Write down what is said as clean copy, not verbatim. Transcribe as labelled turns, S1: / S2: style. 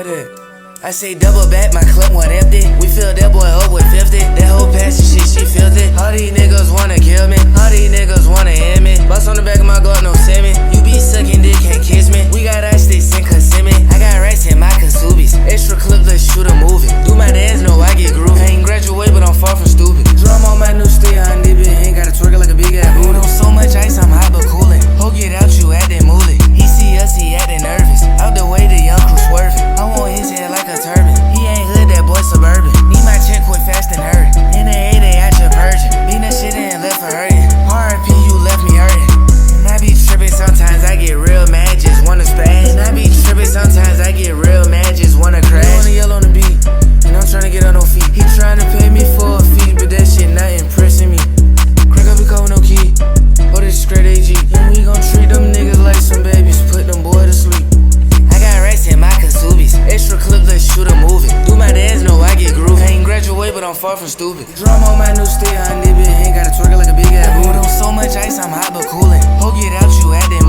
S1: like that. I say double back, my clip went empty. We filled that boy up with 50. That whole passion shit, she filled it. All these niggas wanna kill me. All these niggas wanna hit me. Bust on the back of my Glock, no semi. You be sucking dick, can't kiss me. We got ice sticks and Kissimmee. I got racks in my Kasubis. Extra clip, let's shoot a movie. Do my dance, know I get groovy. I ain't graduate, but I'm far from stupid. Drum on my new stay on nibby. Ain't gotta twerk it like a big ass booty. On so much ice, I'm hot but coolin'. Ho, get out, you actin' mooley. He see us, he actin' nervous. Out the way, the young crew swerving. I want his head like a turban. He ain't hood, that boy suburban. Need my check quick, fast and hurry. In the 8 I just purging. Beat that shit and left for hurting. RIP, you left me hurting. And I be trippin', sometimes I get real mad, just wanna spaz. And I be trippin', sometimes I get real mad, just wanna crash. I wanna yell on the beat, and I'm tryna get on no feet. He tryna pay me for a fee, but that shit not impressing me. Crack up your code, no key. Oh, this is straight AG. And we gon' treat them niggas like some babies, put them boy to sleep. I got racks in my Kasubis. Extra clip, let's shoot a movie. Do my dance, know I get groovy. I ain't graduate, but I'm far from stupid. Drum on my new stay on nibby. Ain't gotta twerk it like a big ass booty. On so much ice, I'm hot but coolin'. Ho, get out, you actin'